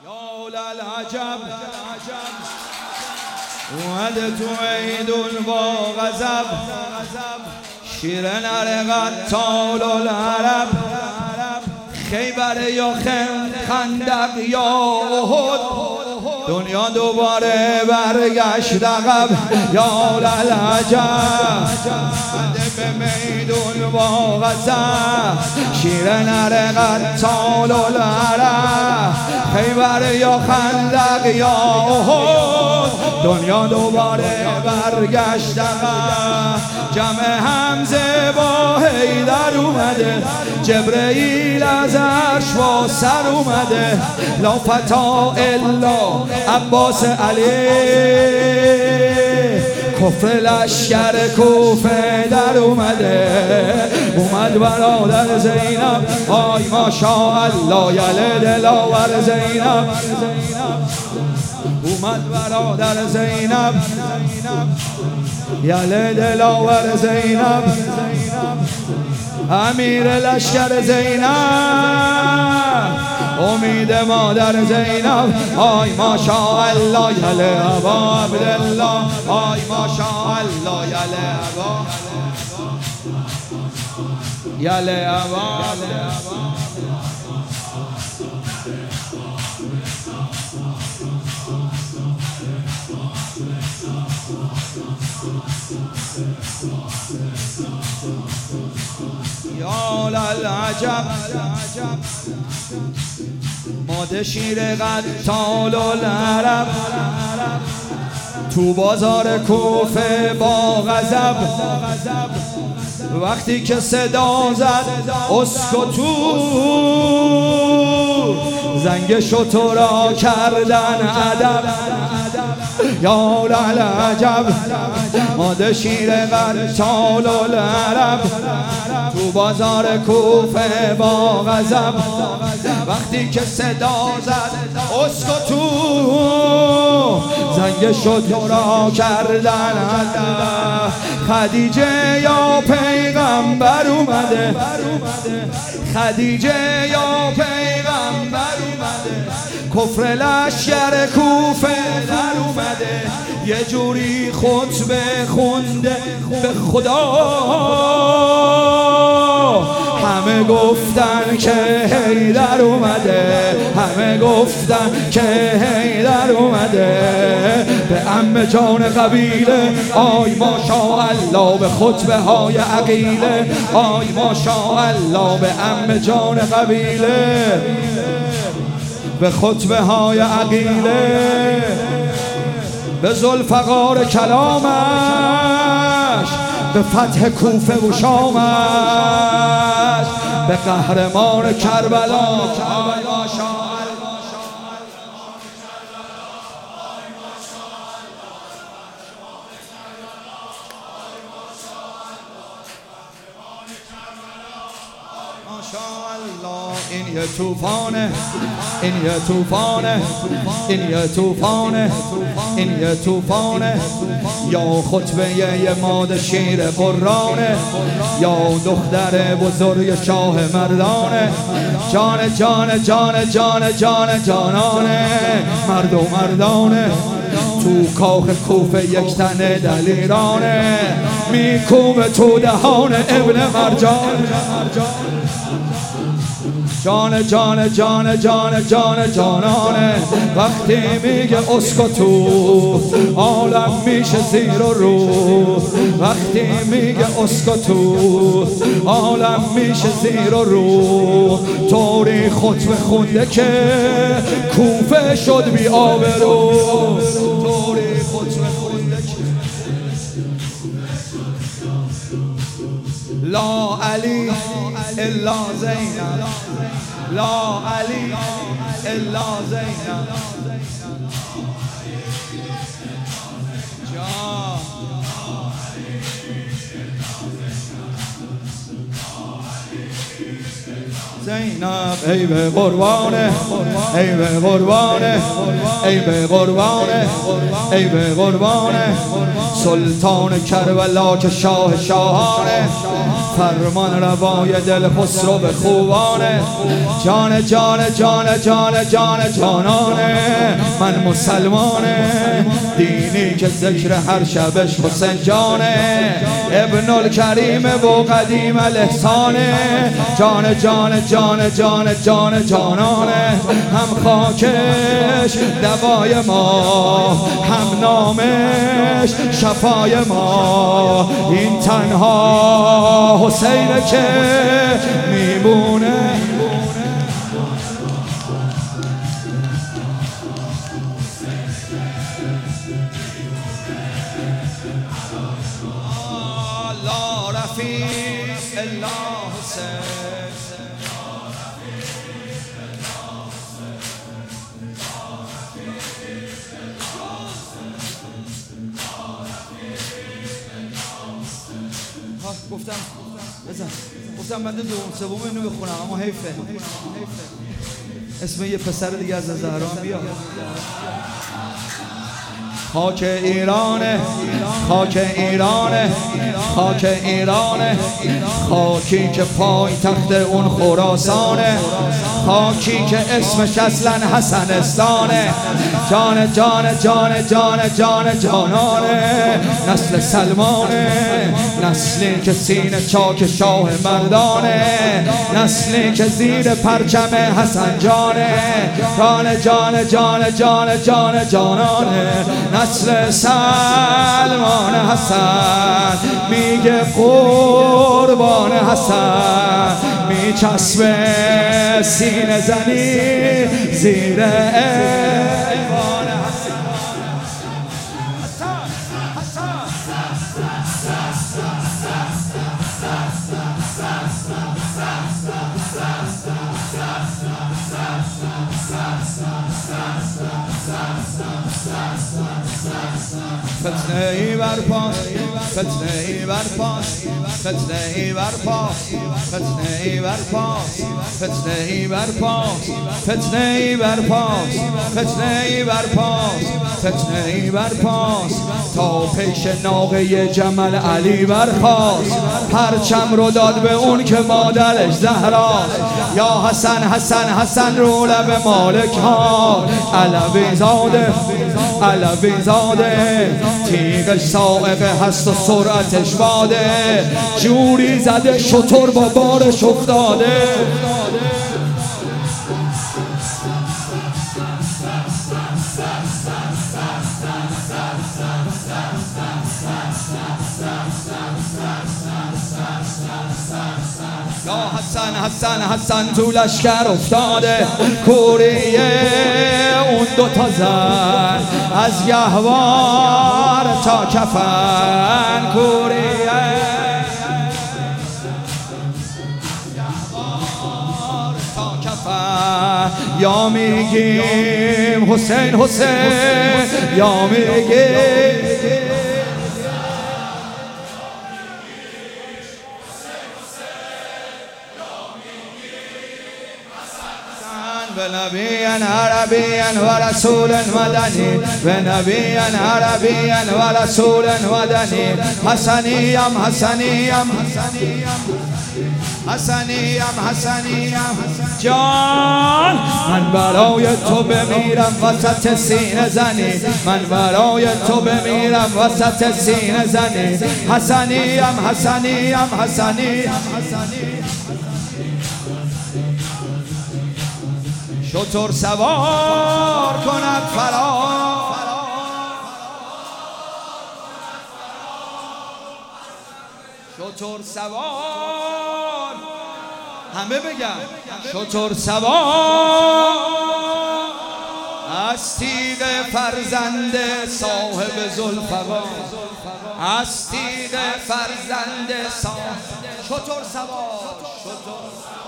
یا للعجب اومده تو عیدون با غضب، شیر نر قتال العرب، خیبر یا خندق یا احد، دنیا دوباره برگشت عقب. یا للعجب اومده به میدون با غضب، شیر نر قتال العرب، خیبر یا خندق یا احد، دنیا دوباره برگشت عقب. جمع حمزه با حیدر اومده، جبرئیل از عرش با سر اومده، لا فتا الا عباس علی، کفر لشکر کوفه در اومده. اومد برادر زینب، آی ماشاءالله یله دلاور زینب، اومد برادر زینب، یله دلاور زینب، امیر لشکر زینب، امید مادر زینب، آی ماشاءالله یله ابا عبدالله، آی ماشاءالله یله ابا، یله ابا. یا للعجب ماده شیر قتال العرب، تو بازار کوفه با غضب، وقتی که صدا زد اسکتو، زنگ شتر را کردن ادب. یا للعجب ماده شیر قتال العرب، تو بازار کوفه با غضب، وقتی که صدا زد اسکتو، زنگ شتر را کردن ادب. خدیجه یا پیغمبر اومده، خدیجه یا پیغمبر اومده، کفر لشکر کوفه در اومده، یه جوری خطبه خونده به خدا، همه گفتن که حیدر اومده، همه گفتن که حیدر اومده، به عم جان قبیله، آی ماشاءالله به خطبه های عقیله، آی ماشاءالله به عم جان قبیله، به خطبه های عقیله، به ذوالفقار کلامش، به فتح کوفه و شامش، به قهرمان کربلا. این یه طوفانه، این یه طوفانه، این یه طوفانه، این یه طوفانه، یا خطبه یه ماده شیر قرآنه، یا دختر بزرگ شاه مردانه، جان جان جان جان جان جانانه، مرد و مردانه، تو کاخ کوفه یک تن دلیرانه، میکوبه تو دهان ابن مرجان. جان جان جان جان جان جانانه، وقتی میگه اسکتو عالم میشه زیر و رو، وقتی میگه اسکتو عالم میشه زیر و رو، طوری خطبه خونده که کوفه شد بی آبرو، طوری خطبه خونده که لا علی الا زینب، لا علی الا زینب. زینب ای به قربانه، ای به قربانه، ای به قربانه، ای به قربانه، سلطان کربلا که شاه شاهانه، فرمان روای دل خسرو به خوبانه. جان جان جان جان جان جانانه، من مسلمانه، دینی که ذکر هر شبش حسین جانه، ابن الکریم و قدیم الاحسانه. جان جان جان جان جان جانانه، هم خاکش دوای ما، هم نامش شفای ما. این تنها حسینه که میمونه. لا رفیق الا حسین، گفتم بنده دوم سوم اینو بخونم، اما حیفه. اسم یه پسر دیگه از زهران بیا. خاک ایرانه، خاک ایرانه، خاک ایرانه، خاکی که پای تخت اون خراسانه، خاکی که اسمش اصلا حسنستانه. جان جان جان جان جان جانانه، نسل سلمانه، نسلی که سینه چاک شاه مردانه، نسلی که زیر پرچم حسن جانه. جان جان جان جان جان جانانه، نسل سلمان حسن، میگه قربان حسن، میچسبه سینه زنی زیر ایوان حسن. فتنه ای برپاس، فتنه ای برپاس، فتنه ای برپاس، فتنه ای برپاس، فتنه ای برپاس، فتنه ای برپاس، فتنه ای برپاس، فتنه ای برپاس. تا پیش ناقه جمل علی برخاست، پرچم رو داد به اون که مادرش زهراست. یا حسن حسن حسن رو لب مالک ها، علوی زاده علوی زاده، تیغش سائقه هست و سرعتش باده، جوری زده شتر با بارش افتاده. یا حسن حسن حسن تو لشکر افتاده، کوریه اون دوتا زن از گهوار تا کفن، کوریه تا کفن. یا میگیم حسین حسین، یا میگیم بنبي عربي ورسول مدني، بنبي عربي ورسول مدني، حسنيم حسنيم حسنيم حسنيم. جان من برای تو بمیرم وسط سینه زنی، من برای تو بمیرم وسط سینه زنی. حسنيم حسنيم حسنيم. شتر سوار کند فرار، شتر سوار، همه بگم شتر سوار، از تیغ فرزند صاحب ذوالفقار، از تیغ فرزند صاحب. شتر سوار، شتر